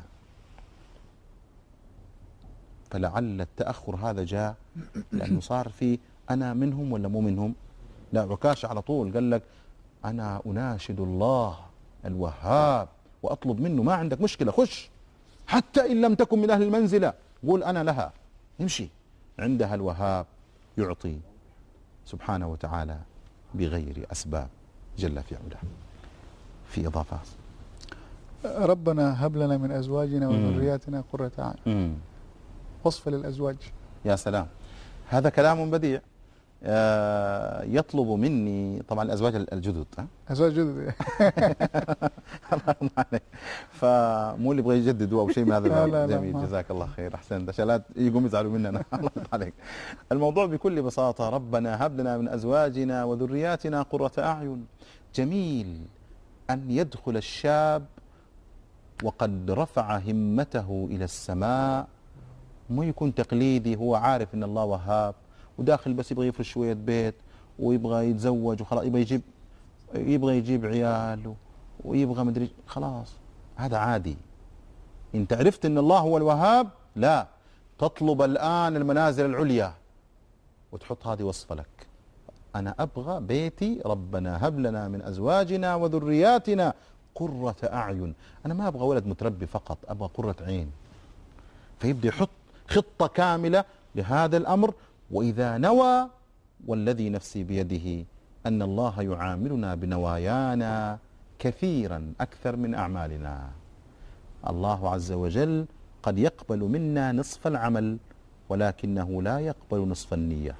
فلعل التأخر هذا جاء لأنه صار في أنا منهم ولا مو منهم. لا، عكاشة على طول قال لك أنا أناشد الله الوهاب وأطلب منه، ما عندك مشكلة خش، حتى إن لم تكن من أهل المنزلة قول أنا لها، امشي. عندها الوهاب يعطي سبحانه وتعالى بغير أسباب جل في علاه. في إضافات. ربنا هب لنا من أزواجنا وذرياتنا قرة أعين. وصف للأزواج. يا سلام، هذا كلام بديع. يطلب مني طبعا الأزواج الجدد. أزواج جدد. الله يرضى عليك. فمو اللي يبغى يجددوا أو شيء من هذا النوع. جميل، جزاك الله خير، أحسنت، عشان لا يقوم يزعلوا مننا. الله يرضى عليك. الموضوع بكل بساطة ربنا هب لنا من أزواجنا وذرياتنا قرة أعين. جميل أن يدخل الشاب وقد رفع همته إلى السماء، مو يكون تقليدي، هو عارف أن الله وهاب وداخل بس يبغى يفرش شوية بيت ويبغى يتزوج وخلاص، يبغى يجيب يبغى يجيب عيال ويبغى مدري خلاص، هذا عادي. انت عرفت ان الله هو الوهاب، لا تطلب الآن المنازل العليا وتحط هذه وصفة لك. أنا أبغى بيتي ربنا هب لنا من أزواجنا وذرياتنا قرة أعين. أنا ما أبغى ولد متربي فقط، أبغى قرة عين. فيبدأ يحط خطة كاملة لهذا الأمر. وإذا نوى والذي نفسي بيده أن الله يعاملنا بنوايانا كثيرا أكثر من أعمالنا. الله عز وجل قد يقبل منا نصف العمل ولكنه لا يقبل نصف النية.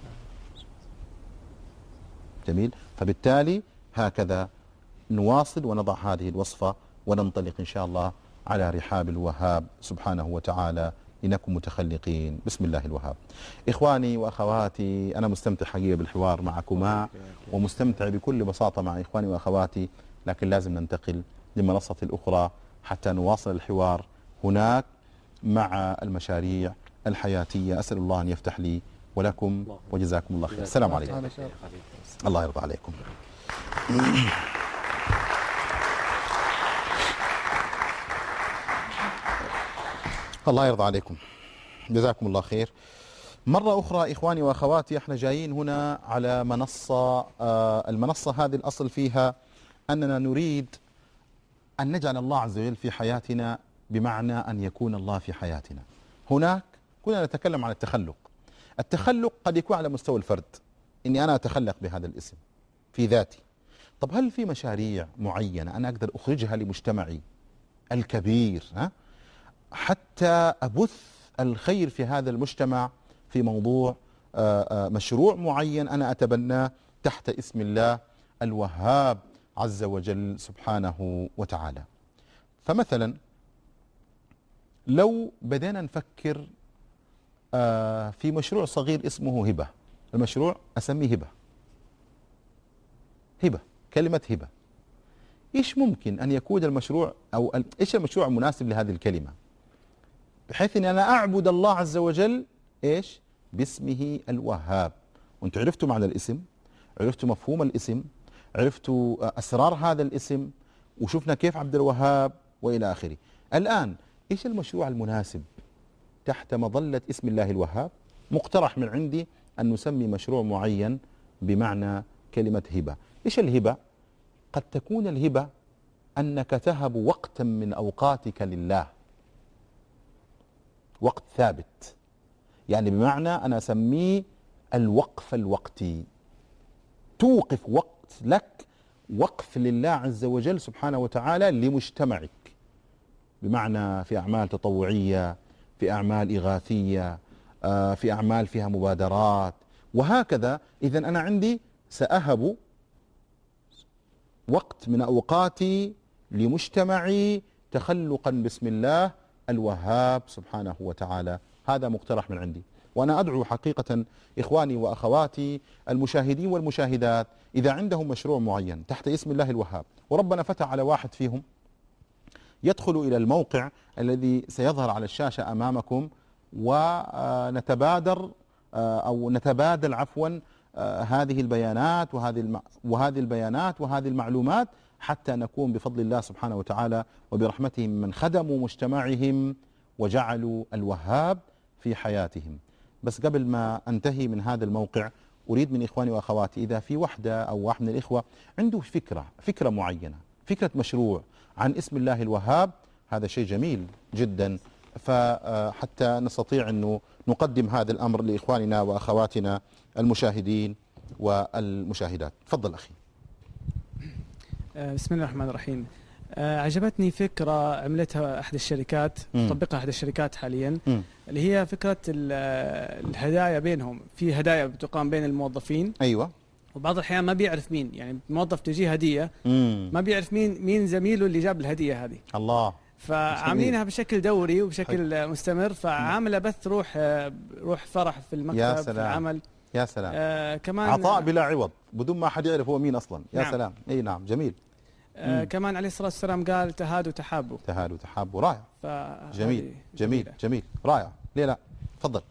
جميل. فبالتالي هكذا نواصل ونضع هذه الوصفة وننطلق إن شاء الله على رحاب الوهاب سبحانه وتعالى لنكن متخلقين. بسم الله الوهاب. إخواني وأخواتي، أنا مستمتع حقيقة بالحوار معكما ومستمتع بكل بساطة مع إخواني وأخواتي، لكن لازم ننتقل لمنصة الأخرى حتى نواصل الحوار هناك مع المشاريع الحياتية. أسأل الله أن يفتح لي ولكم وجزاكم الله خير. السلام عليكم. الله يرضى عليكم. الله يرضى عليكم، جزاكم الله خير. مرة أخرى إخواني وأخواتي، احنا جايين هنا على منصة، آه المنصة هذه الأصل فيها أننا نريد أن نجعل الله عز وجل في حياتنا، بمعنى أن يكون الله في حياتنا. هناك كنا نتكلم عن التخلق. التخلق قد يكون على مستوى الفرد، إني أنا أتخلق بهذا الاسم في ذاتي. طب هل في مشاريع معينة أنا أقدر أخرجها لمجتمعي الكبير، ها؟ حتى أبث الخير في هذا المجتمع في موضوع مشروع معين أنا أتبناه تحت اسم الله الوهاب عز وجل سبحانه وتعالى. فمثلا لو بدينا نفكر في مشروع صغير اسمه هبة، المشروع أسميه هبة، هبة، كلمة هبة. إيش ممكن أن يكون المشروع، أو إيش المشروع المناسب لهذه الكلمة، بحيث أن أنا أعبد الله عز وجل إيش باسمه الوهاب. وأنتم عرفتوا معنى الاسم، عرفتوا مفهوم الاسم، عرفتوا أسرار هذا الاسم، وشفنا كيف عبد الوهاب وإلى آخره. الآن إيش المشروع المناسب تحت مظلة اسم الله الوهاب؟ مقترح من عندي أن نسمي مشروع معين بمعنى كلمة هبة. إيش الهبة؟ قد تكون الهبة أنك تهب وقتا من أوقاتك لله، وقت ثابت، يعني بمعنى أنا أسميه الوقف الوقتي. توقف وقت لك، وقف لله عز وجل سبحانه وتعالى لمجتمعك، بمعنى في أعمال تطوعية، في أعمال إغاثية، في أعمال فيها مبادرات وهكذا. إذن أنا عندي سأهب وقت من أوقاتي لمجتمعي تخلقا باسم الله الوهاب سبحانه وتعالى. هذا مقترح من عندي، وأنا أدعو حقيقة إخواني وأخواتي المشاهدين والمشاهدات إذا عندهم مشروع معين تحت اسم الله الوهاب وربنا فتح على واحد فيهم، يدخل إلى الموقع الذي سيظهر على الشاشة أمامكم، ونتبادر أو نتبادل عفوا هذه البيانات وهذه وهذه البيانات وهذه المعلومات، حتى نكون بفضل الله سبحانه وتعالى وبرحمته من خدموا مجتمعهم وجعلوا الوهاب في حياتهم. بس قبل ما أنتهي من هذا الموقع أريد من إخواني وأخواتي إذا في وحدة أو واحد من الإخوة عنده فكرة فكرة معينة، فكرة مشروع عن اسم الله الوهاب، هذا شيء جميل جدا، فحتى نستطيع أنه نقدم هذا الأمر لإخواننا وأخواتنا المشاهدين والمشاهدات. تفضل أخي. بسم الله الرحمن الرحيم. عجبتني فكرة عملتها أحد الشركات، تطبقها أحد الشركات حاليا، م. اللي هي فكرة الهدايا بينهم. في هدايا بتقام بين الموظفين، أيوة، وبعض الأحيان ما بيعرف مين، يعني موظف تجيه هدية مم. ما بيعرف مين مين زميله اللي جاب الهدية هذه. الله. فعاملينها بشكل دوري وبشكل حي. مستمر، فعاملة بث روح روح فرح في المكتب في العمل. يا سلام. آه كمان عطاء بلا عوض بدون ما حد يعرف هو مين أصلا. يا نعم. سلام. أي نعم، جميل. آه كمان عليه الصلاة والسلام قال تهادوا تحابوا. تهادوا تحابوا، رائع. جميل جميل جميل, جميل. رائع. ليه لا؟ تفضل.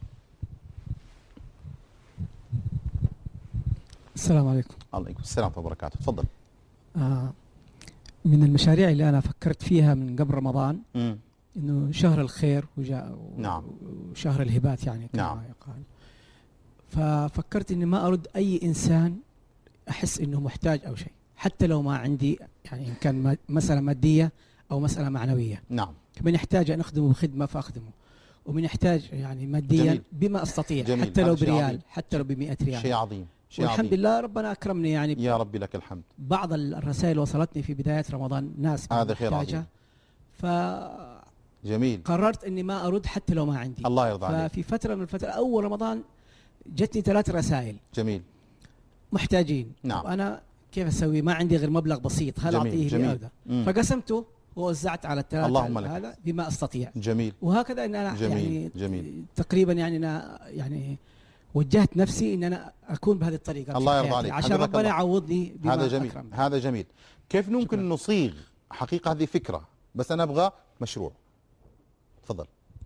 السلام عليكم. عليكم السلام ورحمة الله وبركاته. تفضل. آه من المشاريع اللي أنا فكرت فيها من قبل رمضان م. إنه شهر الخير وجاء نعم. وشهر الهبات يعني كما نعم. يقال. ففكرت إني ما أرد أي إنسان أحس إنه محتاج أو شيء، حتى لو ما عندي يعني إن كان مسألة مادية أو مسألة معنوية. نعم. من يحتاج أن أخدمه بخدمة فأخدمه، ومن يحتاج يعني ماديا جميل. بما أستطيع. جميل. حتى لو بريال، حتى لو بمئة ريال. شيء عظيم. والحمد لله ربنا أكرمني يعني. يا ربي لك الحمد. بعض الرسائل وصلتني في بداية رمضان ناس هذا خير عظيم. ف جميل. قررت إني ما أرد حتى لو ما عندي. الله يرضى عليك. ففي فترة من الفترة أول رمضان جتني ثلاث رسائل. جميل. محتاجين. نعم. وأنا كيف أسوي؟ ما عندي غير مبلغ بسيط، هل أعطيه هذا؟ فقسمته ووزعت على الثلاثة هذا بما أستطيع. جميل. وهكذا إن أنا جميل. يعني جميل. تقريبا يعني أنا يعني وجهت نفسي ان انا اكون بهذه الطريقه. الله يرضى عليك عشان ربنا يعوضني بما هذا جميل. أكرمني. هذا جميل. كيف ممكن شكرا. نصيغ حقيقه هذه فكره، بس انا ابغى مشروع. تفضل.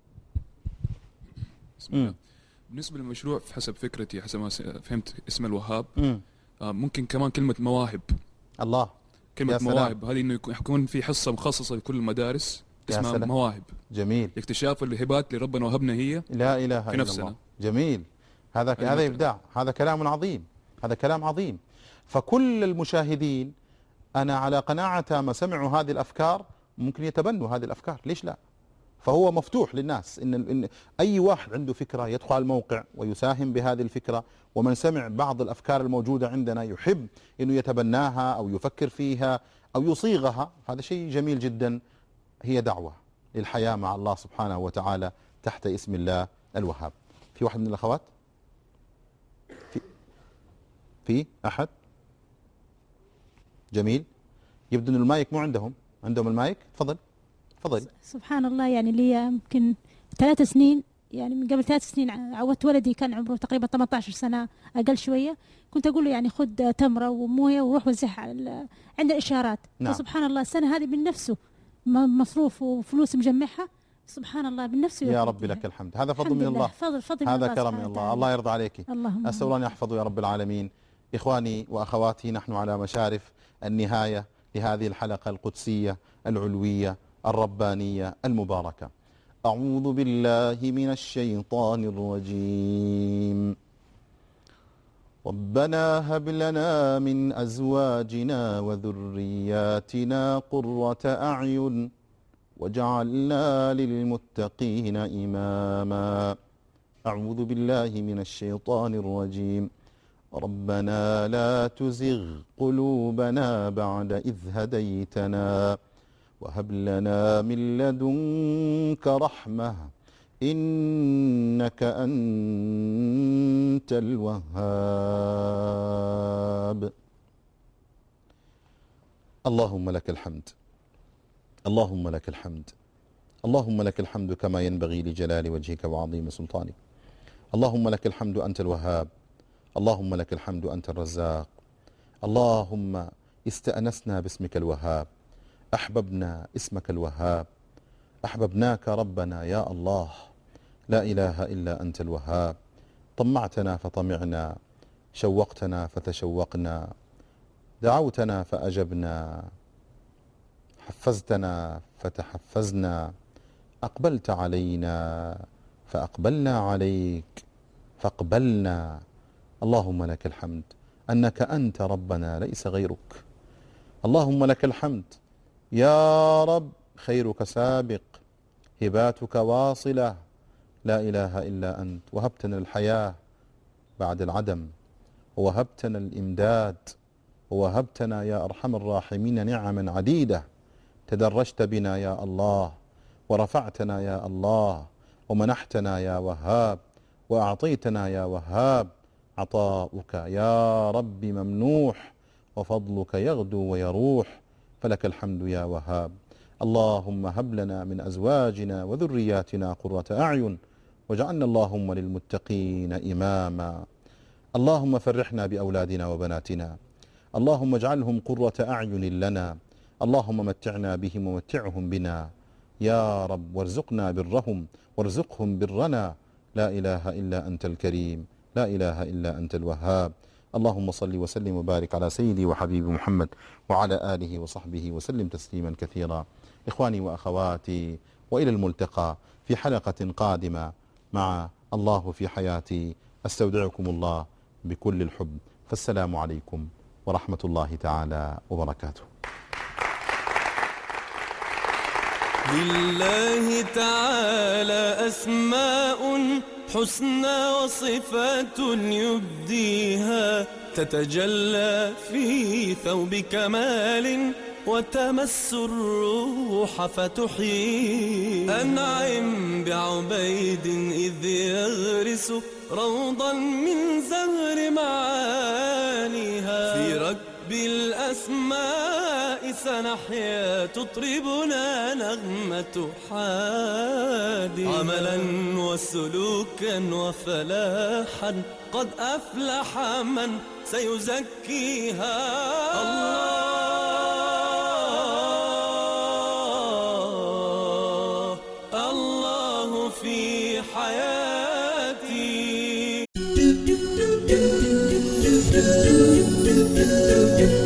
بسم الله. بالنسبه للمشروع حسب فكرتي، حسب ما فهمت اسم الوهاب، آه ممكن كمان كلمه مواهب. الله. كلمه مواهب هذه انه يكون في حصه مخصصه لكل المدارس اسمها مواهب. جميل. اكتشاف الهبات اللي ربنا وهبنا هي لا اله في الا نفسنا. الله. جميل. هذا هذا ابداع، هذا كلام عظيم، هذا كلام عظيم. فكل المشاهدين انا على قناعه تامه سمعوا هذه الافكار ممكن يتبنوا هذه الافكار، ليش لا؟ فهو مفتوح للناس ان, إن اي واحد عنده فكره يدخل على الموقع ويساهم بهذه الفكره، ومن سمع بعض الافكار الموجوده عندنا يحب انه يتبناها او يفكر فيها او يصيغها، هذا شيء جميل جدا. هي دعوه للحياه مع الله سبحانه وتعالى تحت اسم الله الوهاب. في واحد من الاخوات؟ في في احد؟ جميل. يبدو ان المايك مو عندهم، عندهم المايك. تفضل تفضل. سبحان الله، يعني لي يمكن ثلاث سنين، يعني من قبل ثلاث سنين عودت ولدي كان عمره تقريبا ثمانية عشر سنة أقل شوية، كنت أقول له يعني خذ تمرة وموية وروح وزعها عند الإشارات. نعم. فسبحان الله السنة هذه من نفسه مصروف وفلوس مجمعها، سبحان الله من نفسه. يا ربي لك الحمد. هذا فضل من الله. فضل فضل هذا من الله كرم من الله. الله يرضى عليك. اللهم أسأل الله أن يحفظه يا رب العالمين. إخواني وأخواتي، نحن على مشارف النهاية لهذه الحلقة القدسية العلوية الربانية المباركة. أعوذ بالله من الشيطان الرجيم. ربنا هب لنا من أزواجنا وذرياتنا قرة أعين واجعلنا للمتقين إماما. أعوذ بالله من الشيطان الرجيم. ربنا لا تزغ قلوبنا بعد إذ هديتنا وهب لنا من لدنك رحمة إنك أنت الوهاب. اللهم لك الحمد اللهم لك الحمد، اللهم لك الحمد كما ينبغي لجلال وجهك وعظيم سلطانك. اللهم لك الحمد أنت الوهاب، اللهم لك الحمد أنت الرزاق. اللهم استأنسنا باسمك الوهاب، أحببنا اسمك الوهاب، أحببناك ربنا يا الله، لا إله إلا أنت الوهاب. طمعتنا فطمعنا، شوقتنا فتشوقنا، دعوتنا فأجبنا، حفزتنا فتحفزنا، أقبلت علينا فأقبلنا عليك فاقبلنا. اللهم لك الحمد أنك أنت ربنا ليس غيرك. اللهم لك الحمد يا رب، خيرك سابق، هباتك واصلة، لا إله إلا أنت. وهبتنا الحياة بعد العدم، ووهبتنا الإمداد، ووهبتنا يا أرحم الراحمين نعما عديدة. تدرجت بنا يا الله، ورفعتنا يا الله، ومنحتنا يا وهاب، وأعطيتنا يا وهاب. عطاؤك يا رب ممنوح، وفضلك يغدو ويروح، فلك الحمد يا وهاب. اللهم هب لنا من أزواجنا وذرياتنا قرة أعين، واجعلنا اللهم للمتقين إماما. اللهم فرحنا بأولادنا وبناتنا، اللهم اجعلهم قرة أعين لنا، اللهم متعنا بهم ومتعهم بنا يا رب، وارزقنا برهم وارزقهم برنا. لا إله إلا أنت الكريم، لا إله إلا أنت الوهاب. اللهم صل وسلم وبارك على سيدي وحبيبي محمد وعلى آله وصحبه وسلم تسليما كثيرا. إخواني وأخواتي، وإلى الملتقى في حلقة قادمة مع الله في حياتي. أستودعكم الله بكل الحب، فالسلام عليكم ورحمة الله تعالى وبركاته. لله تعالى أسماء حسنى وصفات يبديها، تتجلى في ثوب كمال وتمس الروح فتحييها. أنعم بعبيد إذ يغرس روضا من زهر معانيها، في ركب الأسماء سنحيا تطربنا نغمة حادي. عملا وسلوكا وفلاحا قد أفلح من سيزكيها. الله الله في حياتي.